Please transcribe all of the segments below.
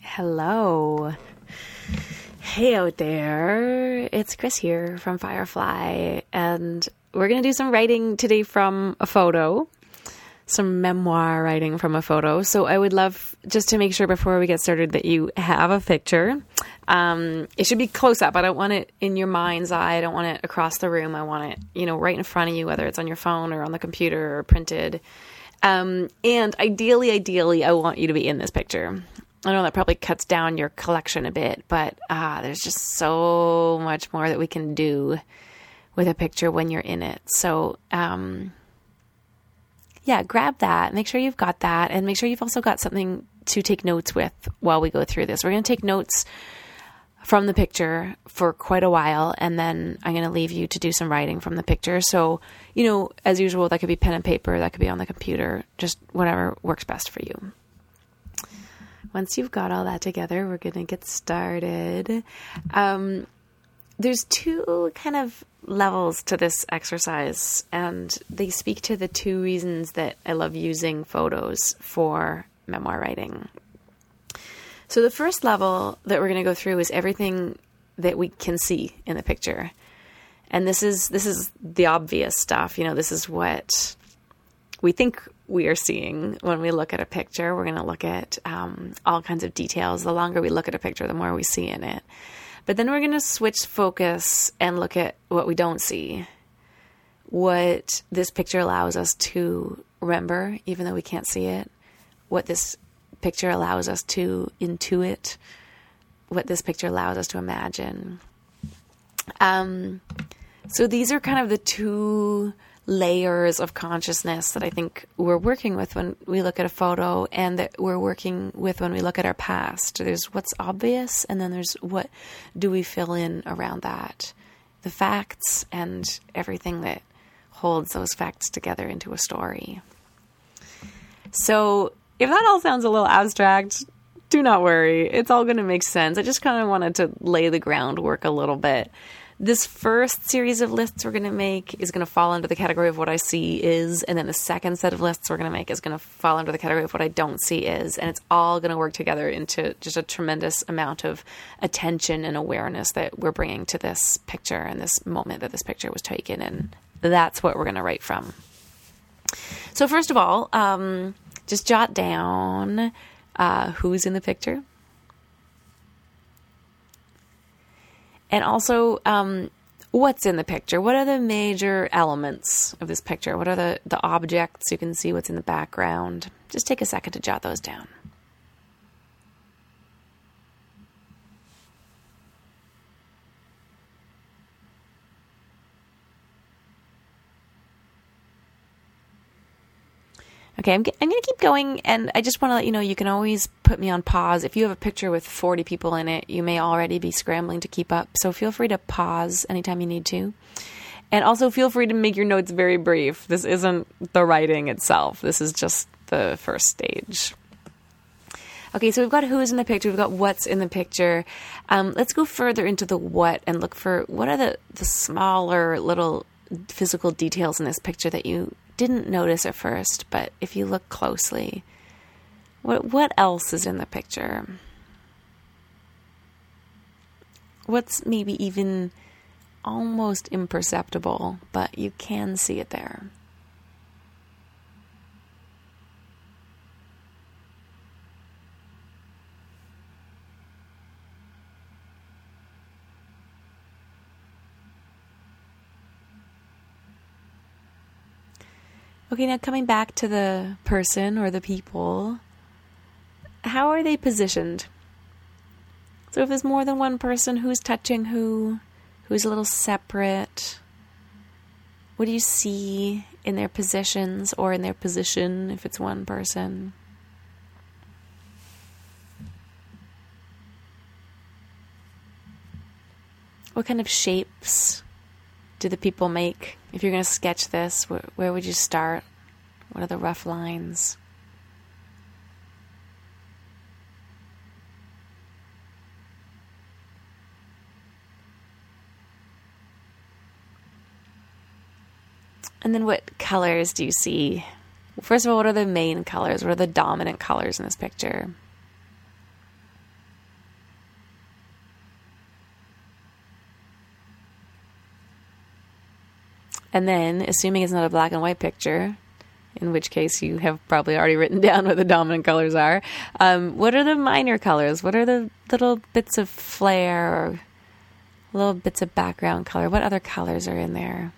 Hello. Hey out there. It's Chris here from Firefly, and we're going to do some writing today from a photo, some memoir writing from a photo. So I would love just to make sure before we get started that you have a picture. It should be close up. I don't want it in your mind's eye. I don't want it across the room. I want it, right in front of you, whether it's on your phone or on the computer or printed. And ideally, I want you to be in this picture. I know that probably cuts down your collection a bit, but there's just so much more that we can do with a picture when you're in it. So, grab that. Make sure you've got that, and make sure you've also got something to take notes with while we go through this. We're going to take notes from the picture for quite a while, and then I'm going to leave you to do some writing from the picture. So, as usual, that could be pen and paper, that could be on the computer, just whatever works best for you. Once you've got all that together, we're going to get started. There's two kind of levels to this exercise, and they speak to the two reasons that I love using photos for memoir writing. So the first level that we're going to go through is everything that we can see in the picture. And this is the obvious stuff. This is what we think we are seeing when we look at a picture. We're going to look at all kinds of details. The longer we look at a picture, the more we see in it. But then we're going to switch focus and look at what we don't see. What this picture allows us to remember, even though we can't see it. What this picture allows us to intuit. What this picture allows us to imagine. So these are kind of the two layers of consciousness that I think we're working with when we look at a photo, and that we're working with when we look at our past. There's what's obvious, and then there's what do we fill in around that. The facts and everything that holds those facts together into a story. So if that all sounds a little abstract, do not worry. It's all going to make sense. I just kind of wanted to lay the groundwork a little bit. This first series of lists we're going to make is going to fall under the category of what I see is, and then the second set of lists we're going to make is going to fall under the category of what I don't see is, and it's all going to work together into just a tremendous amount of attention and awareness that we're bringing to this picture and this moment that this picture was taken, and that's what we're going to write from. So first of all, just jot down who's in the picture. And also, what's in the picture? What are the major elements of this picture? What are the objects? You can see what's in the background. Just take a second to jot those down. Okay, I'm going to keep going, and I just want to let you know you can always put me on pause. If you have a picture with 40 people in it, you may already be scrambling to keep up, so feel free to pause anytime you need to. And also feel free to make your notes very brief. This isn't the writing itself. This is just the first stage. Okay, so we've got who's in the picture. We've got what's in the picture. Let's go further into the what and look for what are the smaller little physical details in this picture that you didn't notice at first, but if you look closely, what else is in the picture? What's maybe even almost imperceptible, but you can see it there? Okay, now coming back to the person or the people, how are they positioned? So if there's more than one person, who's touching who's a little separate? What do you see in their positions or in their position if it's one person? What kind of shapes do the people make? If you're going to sketch this, where would you start? What are the rough lines? And then what colors do you see? First of all, what are the main colors? What are the dominant colors in this picture? And then, assuming it's not a black and white picture, in which case you have probably already written down what the dominant colors are, what are the minor colors? What are the little bits of flair or little bits of background color? What other colors are in there?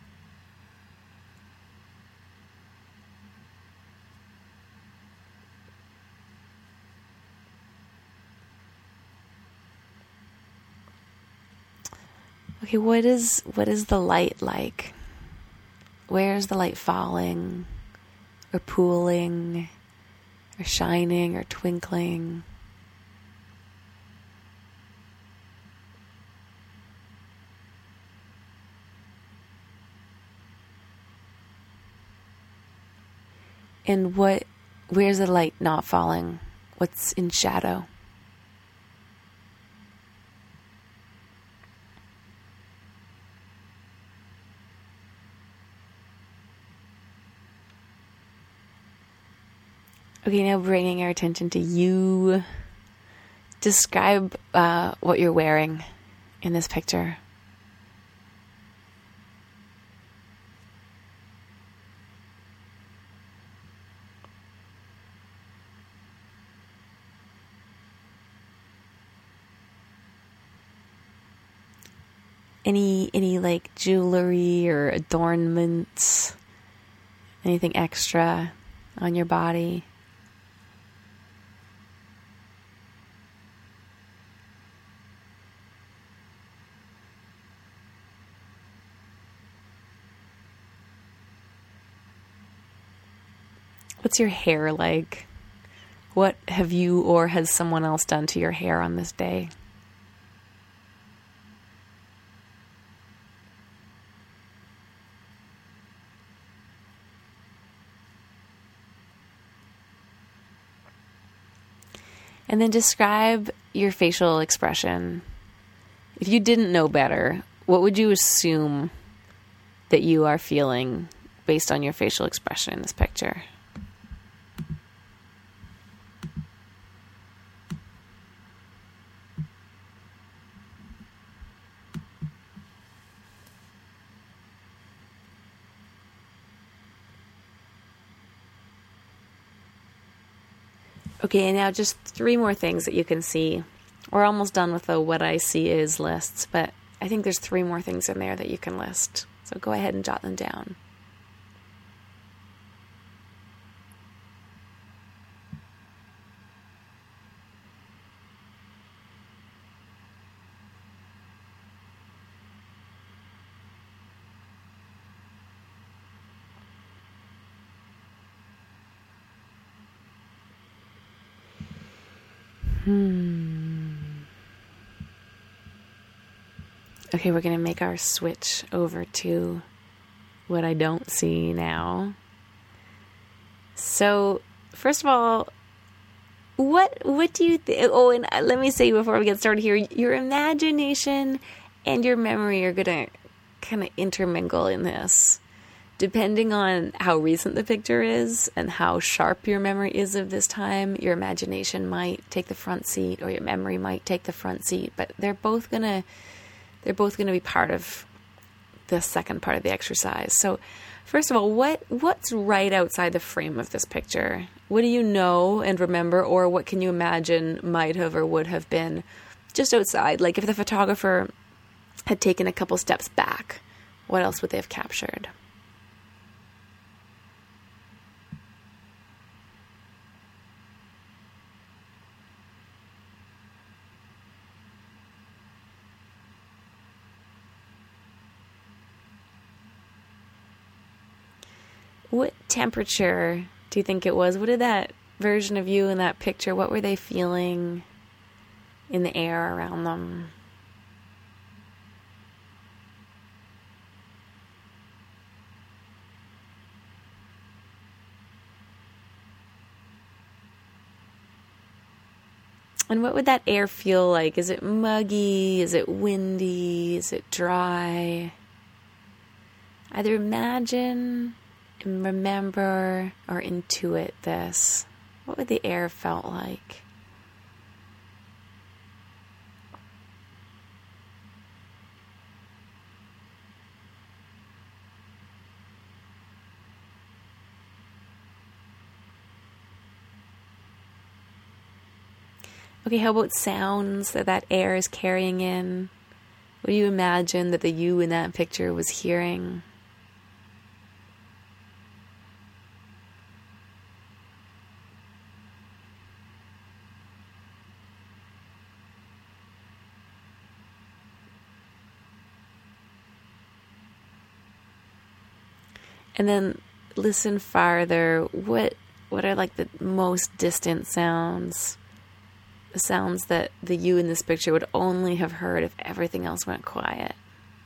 Okay, what is the light like? Where is the light falling, or pooling, or shining, or twinkling? And where's the light not falling? What's in shadow? Okay, now bringing our attention to you. Describe what you're wearing in this picture. Any like jewelry or adornments? Anything extra on your body? What's your hair like? What have you or has someone else done to your hair on this day? And then describe your facial expression. If you didn't know better, what would you assume that you are feeling based on your facial expression in this picture? Okay, and now just 3 more things that you can see. We're almost done with the what I see is lists, but I think there's 3 more things in there that you can list. So go ahead and jot them down. Okay, we're going to make our switch over to what I don't see now. So, first of all, what do you think? Oh, and let me say before we get started here, your imagination and your memory are going to kind of intermingle in this. Depending on how recent the picture is and how sharp your memory is of this time, your imagination might take the front seat or your memory might take the front seat, but they're both going to be part of the second part of the exercise. So first of all, what's right outside the frame of this picture? What do you know and remember, or what can you imagine might have or would have been just outside? Like if the photographer had taken a couple steps back, what else would they have captured? What temperature do you think it was? What did that version of you in that picture, what were they feeling in the air around them? And what would that air feel like? Is it muggy? Is it windy? Is it dry? Either imagine and remember or intuit this. What would the air felt like? Okay, how about sounds that air is carrying in? What do you imagine that the you in that picture was hearing? And then listen farther. What are like the most distant sounds? The sounds that the you in this picture would only have heard if everything else went quiet.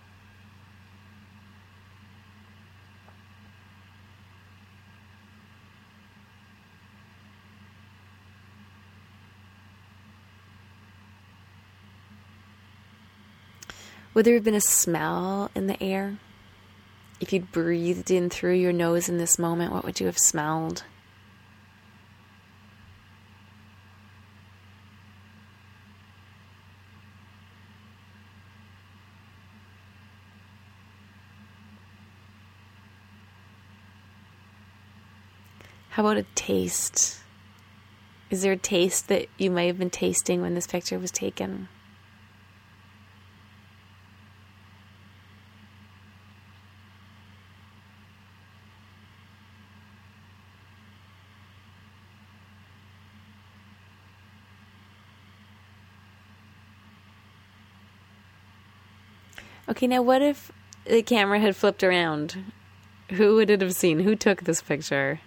Would there have been a smell in the air? If you'd breathed in through your nose in this moment, what would you have smelled? How about a taste? Is there a taste that you might have been tasting when this picture was taken? Okay, now what if the camera had flipped around? Who would it have seen? Who took this picture?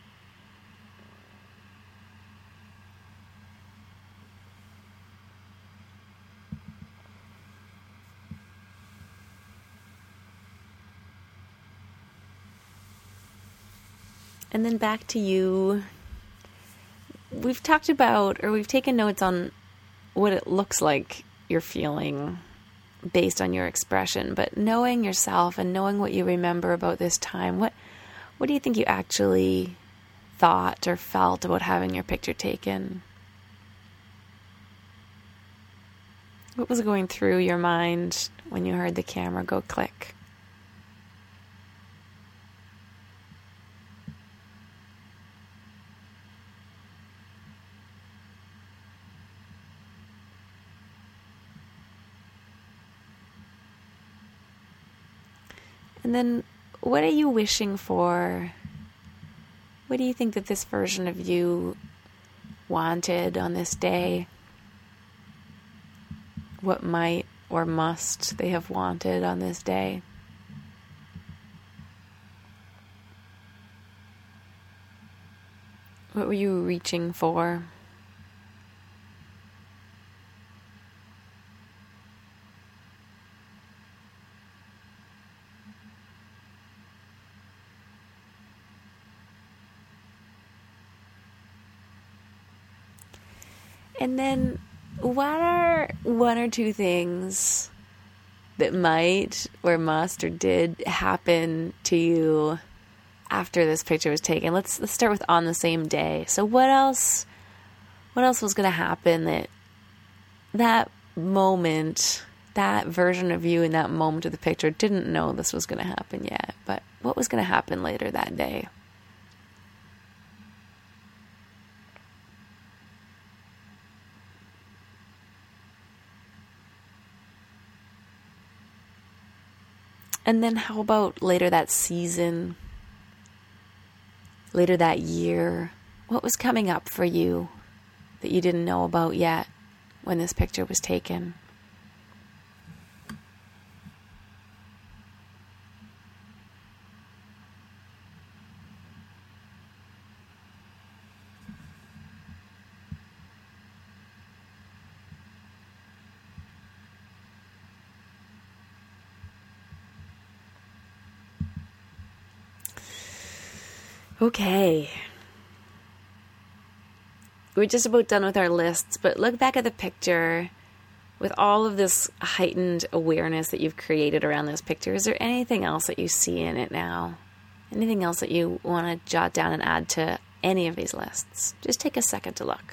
And then back to you. We've talked about, or we've taken notes on what it looks like you're feeling based on your expression, but knowing yourself and knowing what you remember about this time, what do you think you actually thought or felt about having your picture taken? What was going through your mind when you heard the camera go click? And then what are you wishing for? What do you think that this version of you wanted on this day? What might or must they have wanted on this day? What were you reaching for? And then what are one or two things that might or must or did happen to you after this picture was taken? Let's start with on the same day. So what else was going to happen that moment, that version of you in that moment of the picture didn't know this was going to happen yet, but what was going to happen later that day? And then how about later that season, later that year? What was coming up for you that you didn't know about yet when this picture was taken? Okay. We're just about done with our lists, but look back at the picture with all of this heightened awareness that you've created around this picture. Is there anything else that you see in it now? Anything else that you want to jot down and add to any of these lists? Just take a second to look.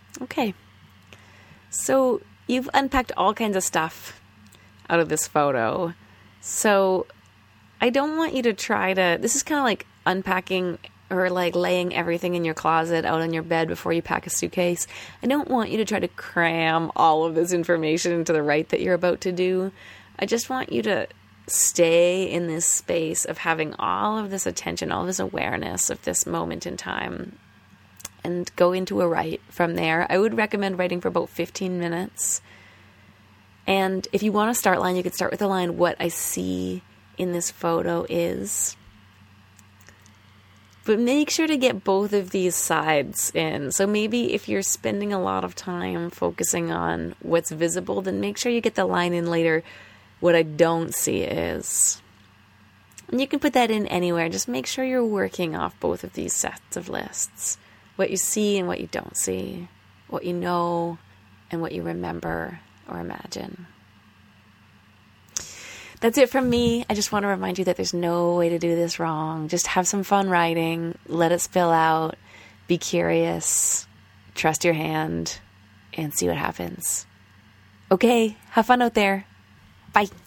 Okay. So you've unpacked all kinds of stuff out of this photo. So I don't want you to try to, this is kind of like unpacking or like laying everything in your closet out on your bed before you pack a suitcase. I don't want you to try to cram all of this information into the write that you're about to do. I just want you to stay in this space of having all of this attention, all this awareness of this moment in time, and go into a write from there. I would recommend writing for about 15 minutes. And if you want a start line, you could start with the line, "What I see in this photo is." But make sure to get both of these sides in. So maybe if you're spending a lot of time focusing on what's visible, then make sure you get the line in later, "What I don't see is." And you can put that in anywhere. Just make sure you're working off both of these sets of lists. What you see and what you don't see. What you know and what you remember or imagine. That's it from me. I just want to remind you that there's no way to do this wrong. Just have some fun writing. Let it spill out. Be curious. Trust your hand. And see what happens. Okay, have fun out there. Bye.